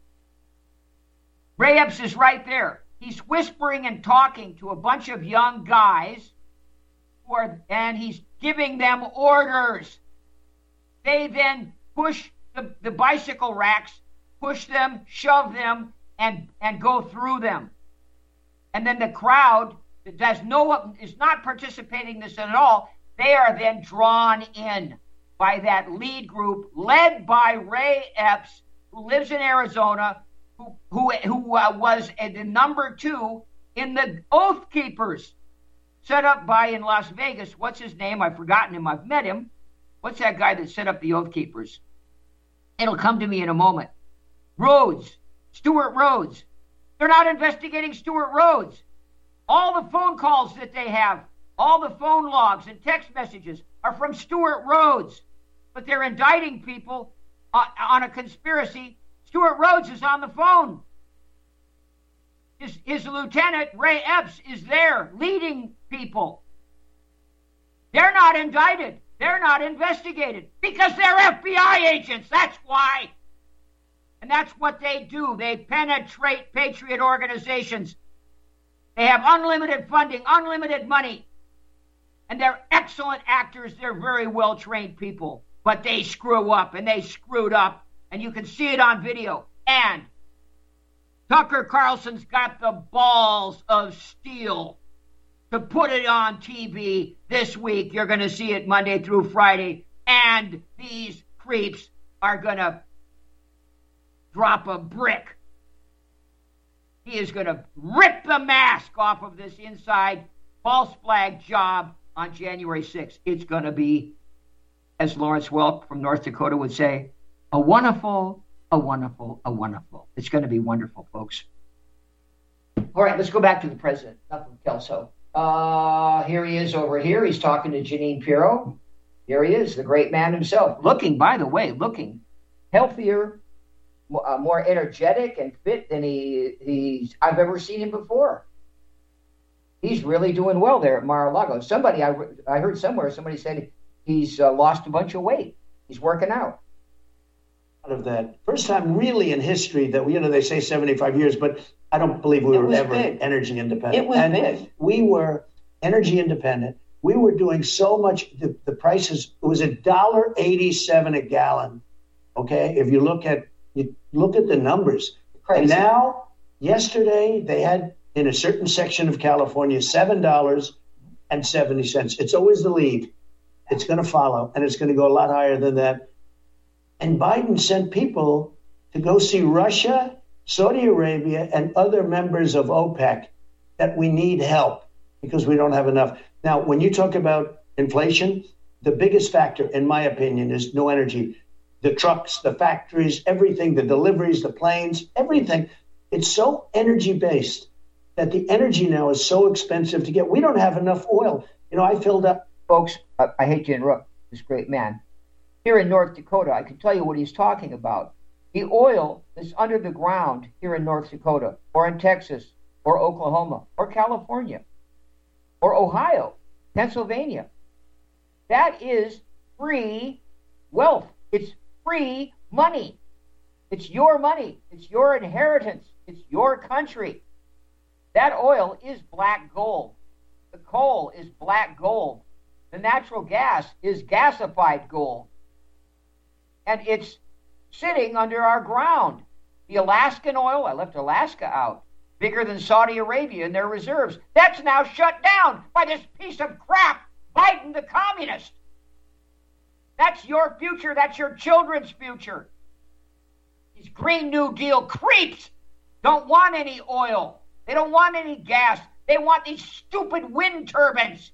Ray Epps is right there. He's whispering and talking to a bunch of young guys, and he's giving them orders. They then push the bicycle racks, push them, shove them, and go through them. And then the crowd that is not participating in this at all, they are then drawn in by that lead group led by Ray Epps, who lives in Arizona, who was the number 2 in the Oath Keepers set up by in Las Vegas. What's his name? I've forgotten him. I've met him. What's that guy that set up the Oath Keepers? It'll come to me in a moment. Rhodes, Stuart Rhodes. They're not investigating Stuart Rhodes. All the phone calls that they have, all the phone logs and text messages are from Stuart Rhodes. But they're indicting people on a conspiracy. Stuart Rhodes is on the phone. His lieutenant, Ray Epps, is there leading people. They're not indicted. They're not investigated because they're FBI agents. That's why. And that's what they do. They penetrate patriot organizations. They have unlimited funding, unlimited money. And they're excellent actors. They're very well-trained people. But they screw up, and they screwed up And you can see it on video. And Tucker Carlson's got the balls of steel to put it on TV this week. You're going to see it Monday through Friday. And these creeps are going to drop a brick. He is going to rip the mask off of this inside false flag job on January 6th. It's going to be, as Lawrence Welk from North Dakota would say, a wonderful. It's going to be wonderful, folks. All right, let's go back to the president, not from Kelso. Here he is over here. He's talking to Jeanine Pirro. Here he is, the great man himself. Looking healthier, more energetic and fit than I've ever seen him before. He's really doing well there at Mar-a-Lago. I heard somewhere, somebody said he's lost a bunch of weight. He's working out. Out of that first time really in history that they say 75 years, but I don't believe we were ever energy independent. It was big. We were energy independent. We were doing so much. The prices, it was $1.87 a gallon. Okay, if you look at the numbers. Crazy. And now, yesterday they had in a certain section of California $7.70. It's always the lead. It's going to follow, and it's going to go a lot higher than that. And Biden sent people to go see Russia, Saudi Arabia, and other members of OPEC that we need help because we don't have enough. Now, when you talk about inflation, the biggest factor, in my opinion, is no energy. The trucks, the factories, everything, the deliveries, the planes, everything. It's so energy-based that the energy now is so expensive to get. We don't have enough oil. I filled up. Folks, I hate to interrupt this great man. Here in North Dakota, I can tell you what he's talking about. The oil that's under the ground here in North Dakota, or in Texas, or Oklahoma, or California, or Ohio, Pennsylvania, that is free wealth. It's free money. It's your money. It's your inheritance. It's your country. That oil is black gold. The coal is black gold. The natural gas is gasified gold. And it's sitting under our ground. The Alaskan oil, I left Alaska out, bigger than Saudi Arabia in their reserves. That's now shut down by this piece of crap, Biden the communist. That's your future. That's your children's future. These Green New Deal creeps don't want any oil. They don't want any gas. They want these stupid wind turbines.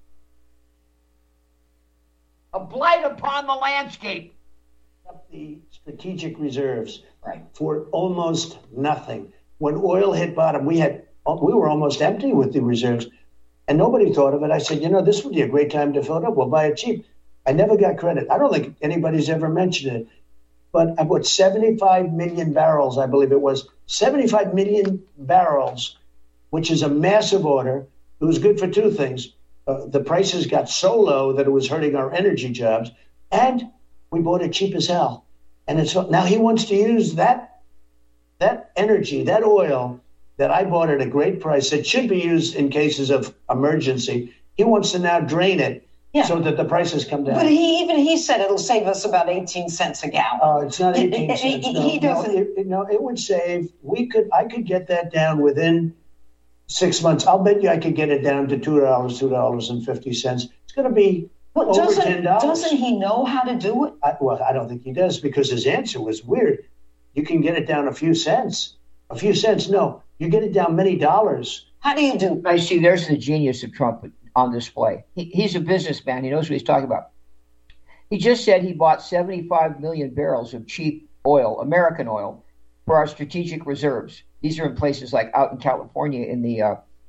A blight upon the landscape. The strategic reserves for almost nothing. When oil hit bottom, we were almost empty with the reserves, and nobody thought of it. I said, this would be a great time to fill it up. We'll buy it cheap. I never got credit. I don't think anybody's ever mentioned it, but I put 75 million barrels, I believe it was, 75 million barrels, which is a massive order. It was good for two things. The prices got so low that it was hurting our energy jobs, and we bought it cheap as hell. And now he wants to use that energy, that oil that I bought at a great price that should be used in cases of emergency. He wants to now drain it so that the prices come down. But he said it'll save us about 18 cents a gallon. Oh, it's not 18 cents. He doesn't. It would save. I could get that down within 6 months. I'll bet you I could get it down to $2.50. It's going to be over $10. Doesn't he know how to do it? I don't think he does, because his answer was weird. You can get it down a few cents. A few cents? No, you get it down many dollars. How do you do? I see. There's the genius of Trump on display. He's a businessman. He knows what he's talking about. He just said he bought 75 million barrels of cheap oil, American oil, for our strategic reserves. These are in places like out in California in the,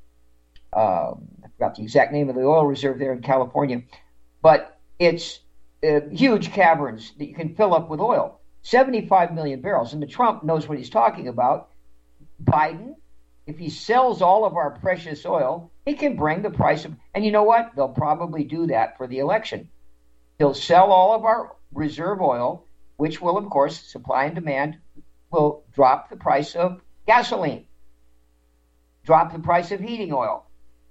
I forgot the exact name of the oil reserve there in California, but it's huge caverns that you can fill up with oil. 75 million barrels. And the Trump knows what he's talking about. Biden, if he sells all of our precious oil, he can bring the price of, and you know what? They'll probably do that for the election. He'll sell all of our reserve oil, which will, of course, supply and demand, will drop the price of gasoline, drop the price of heating oil.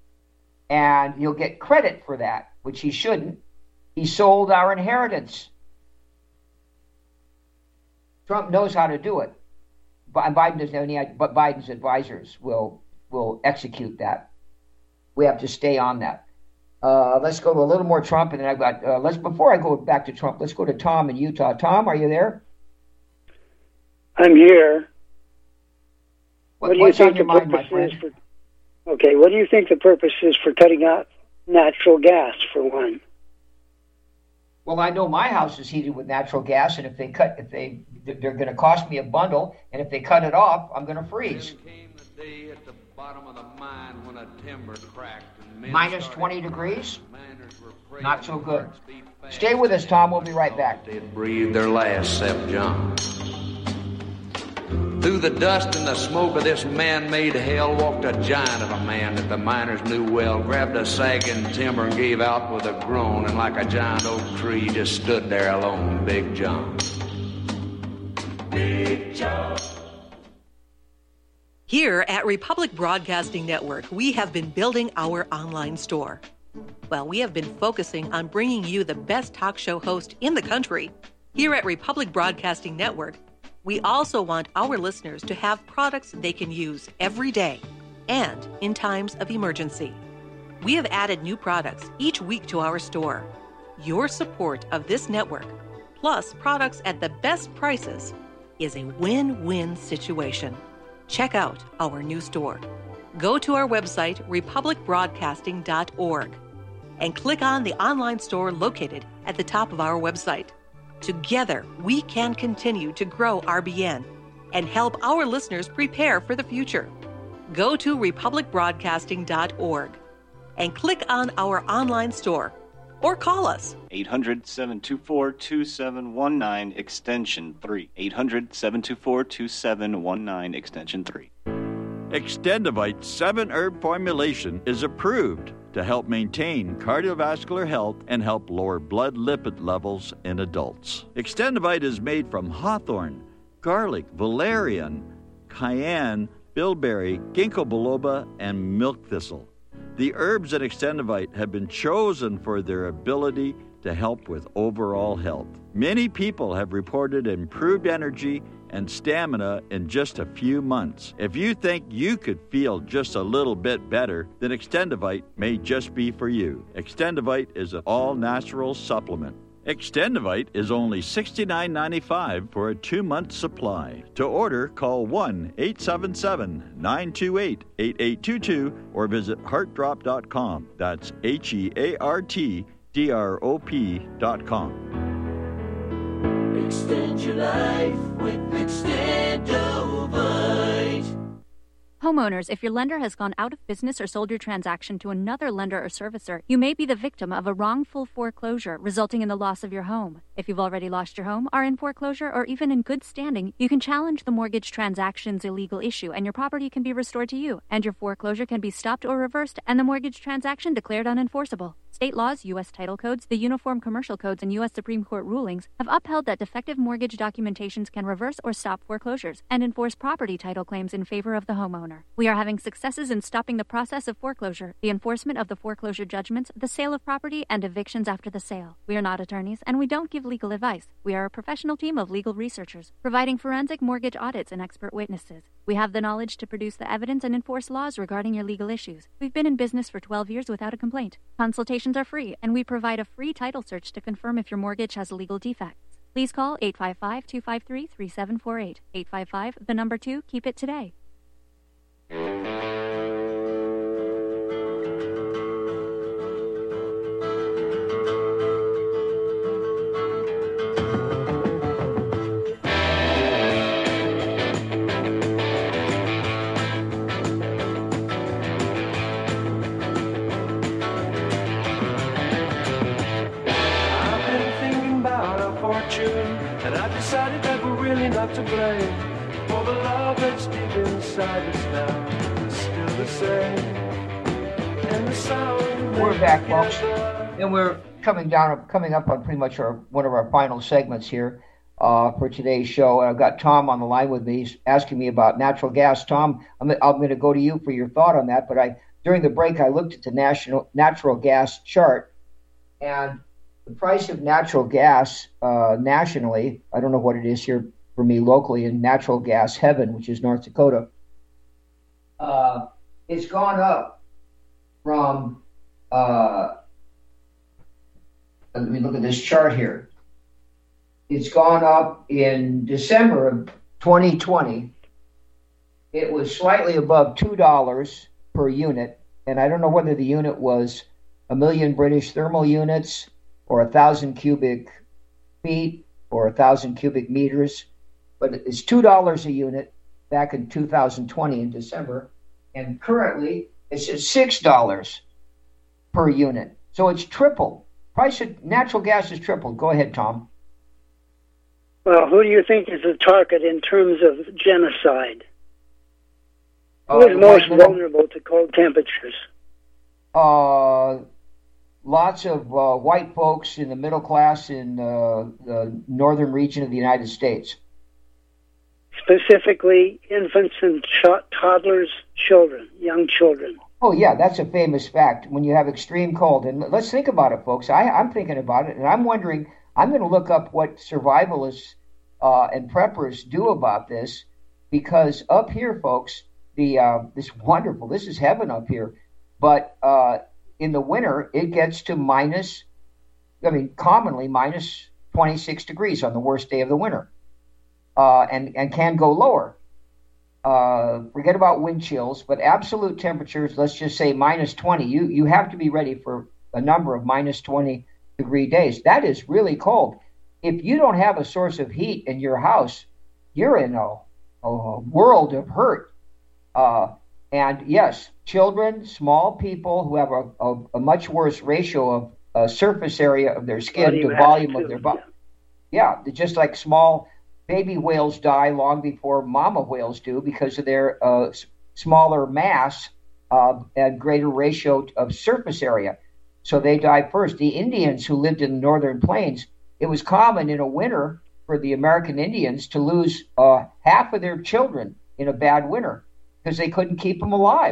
And he'll get credit for that, which he shouldn't. He sold our inheritance. Trump knows how to do it. Biden doesn't have any idea, but Biden's advisors will execute that. We have to stay on that. Let's go to a little more Trump, and then I've got. Before I go back to Trump, let's go to Tom in Utah. Tom, are you there? I'm here. What do you think the purpose is for? Okay, what do you think the purpose is for cutting out natural gas, for one? Well, I know my house is heated with natural gas, and if they're going to cost me a bundle, and if they cut it off, I'm going to freeze. Minus 20 degrees? Not so good. Stay with us, Tom. We'll be right back. They breathed their last, Seth John. Through the dust and the smoke of this man-made hell walked a giant of a man that the miners knew well, grabbed a sagging timber and gave out with a groan, and like a giant oak tree just stood there alone, Big John. Big John. Here at Republic Broadcasting Network, we have been building our online store. Well, we have been focusing on bringing you the best talk show host in the country. Here at Republic Broadcasting Network, we also want our listeners to have products they can use every day and in times of emergency. We have added new products each week to our store. Your support of this network, plus products at the best prices, is a win-win situation. Check out our new store. Go to our website, republicbroadcasting.org, and click on the online store located at the top of our website. Together, we can continue to grow RBN and help our listeners prepare for the future. Go to republicbroadcasting.org and click on our online store or call us. 800-724-2719, extension 3. 800-724-2719, extension 3. Extendivite 7-herb formulation is approved to help maintain cardiovascular health and help lower blood lipid levels in adults. Extendivite is made from hawthorn, garlic, valerian, cayenne, bilberry, ginkgo biloba, and milk thistle. The herbs in Extendivite have been chosen for their ability to help with overall health. Many people have reported improved energy and stamina in just a few months. If you think you could feel just a little bit better, then Extendivite may just be for you. Extendivite is an all-natural supplement. Extendivite is only $69.95 for a 2-month supply. To order, call 1-877-928-8822 or visit heartdrop.com. That's HEARTDROP.com. Extend your life with Extendovite. Homeowners, if your lender has gone out of business or sold your transaction to another lender or servicer, you may be the victim of a wrongful foreclosure, resulting in the loss of your home. If you've already lost your home, are in foreclosure, or even in good standing, you can challenge the mortgage transaction's illegal issue, and your property can be restored to you, and your foreclosure can be stopped or reversed, and the mortgage transaction declared unenforceable. State laws, U.S. title codes, the Uniform Commercial Codes, and U.S. Supreme Court rulings have upheld that defective mortgage documentations can reverse or stop foreclosures and enforce property title claims in favor of the homeowner. We are having successes in stopping the process of foreclosure, the enforcement of the foreclosure judgments, the sale of property, and evictions after the sale. We are not attorneys, and we don't give legal advice. We are a professional team of legal researchers, providing forensic mortgage audits and expert witnesses. We have the knowledge to produce the evidence and enforce laws regarding your legal issues. We've been in business for 12 years without a complaint. Consultations are free, and we provide a free title search to confirm if your mortgage has legal defects. Please call 855-253-3748. 855, the number 2, keep it today. And I decided that we're really not to blame for the love that's deep inside us now. It's still the same. And the sound we're back, folks, and we're coming up on pretty much one of our final segments here for today's show. I've got Tom on the line with me. He's asking me about natural gas. Tom, I'm going to go to you for your thought on that. But during the break, I looked at the natural gas chart, and the price of natural gas nationally, I don't know what it is here for me locally in natural gas heaven, which is North Dakota. It's gone up from, let me look at this chart here. It's gone up in December of 2020. It was slightly above $2 per unit. And I don't know whether the unit was 1 million British thermal units or 1,000 cubic feet or 1,000 cubic meters. But it's $2 a unit back in 2020 in December. And currently it's at $6 per unit. So it's tripled. Price of natural gas has tripled. Go ahead, Tom. Well, who do you think is the target in terms of genocide? Who is most vulnerable to cold temperatures? Lots of white folks in the middle class in the northern region of the United States. Specifically, infants and toddlers, children, young children. Oh, yeah, that's a famous fact. When you have extreme cold, and let's think about it, folks. I'm thinking about it, and I'm wondering, I'm going to look up what survivalists and preppers do about this, because up here, folks, this wonderful, this is heaven up here, but in the winter, it gets to commonly minus 26 degrees on the worst day of the winter, and can go lower. Forget about wind chills, but absolute temperatures, let's just say minus 20. You have to be ready for a number of minus 20 degree days. That is really cold. If you don't have a source of heat in your house, you're in a world of hurt. And yes, children, small people who have a much worse ratio of surface area of their skin to volume of their body. Yeah, just like small baby whales die long before mama whales do because of their smaller mass and greater ratio of surface area. So they die first. The Indians who lived in the northern plains, it was common in a winter for the American Indians to lose half of their children in a bad winter because they couldn't keep them alive.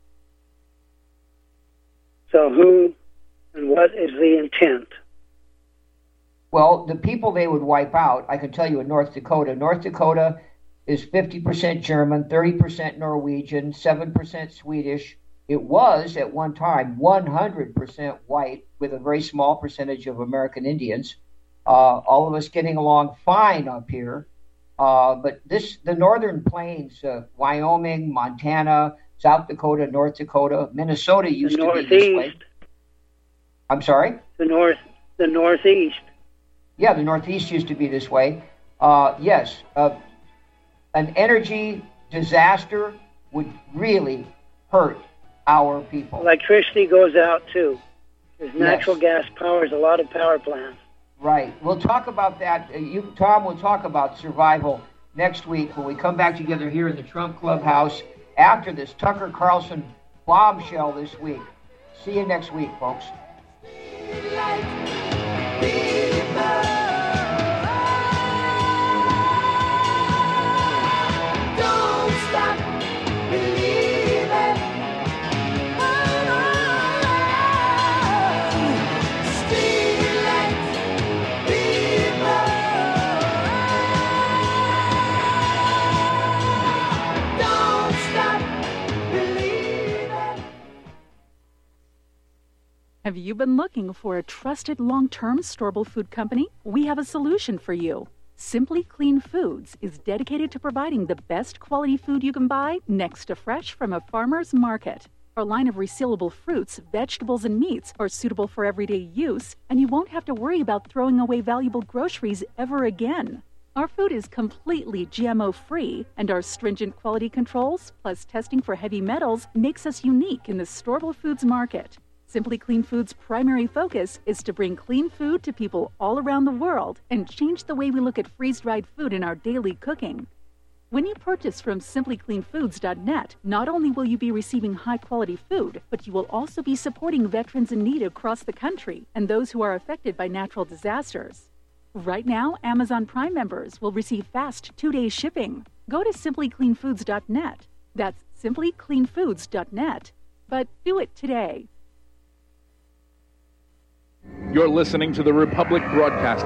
So who and what is the intent? Well, the people they would wipe out, I can tell you in North Dakota. North Dakota is 50% German, 30% Norwegian, 7% Swedish. It was, at one time, 100% white with a very small percentage of American Indians. All of us getting along fine up here. But the northern plains, Wyoming, Montana, South Dakota, North Dakota, Minnesota used to be this way. I'm sorry? The Northeast. Yeah, the Northeast used to be this way. Yes, an energy disaster would really hurt our people. Electricity goes out, too. Because natural gas powers a lot of power plants. Right. We'll talk about that. Tom, will talk about survival next week when we come back together here in the Trump Clubhouse after this Tucker Carlson bombshell this week. See you next week, folks. Don't stop believing. Still like people. Don't stop believing. Have you been looking for a trusted long-term storable food company? We have a solution for you. Simply Clean Foods is dedicated to providing the best quality food you can buy next to fresh from a farmer's market. Our line of resealable fruits, vegetables, and meats are suitable for everyday use, and you won't have to worry about throwing away valuable groceries ever again. Our food is completely GMO-free, and our stringent quality controls, plus testing for heavy metals, makes us unique in the storable foods market. Simply Clean Foods' primary focus is to bring clean food to people all around the world and change the way we look at freeze-dried food in our daily cooking. When you purchase from simplycleanfoods.net, not only will you be receiving high-quality food, but you will also be supporting veterans in need across the country and those who are affected by natural disasters. Right now, Amazon Prime members will receive fast 2-day shipping. Go to simplycleanfoods.net. That's simplycleanfoods.net. But do it today. You're listening to the Republic Broadcasting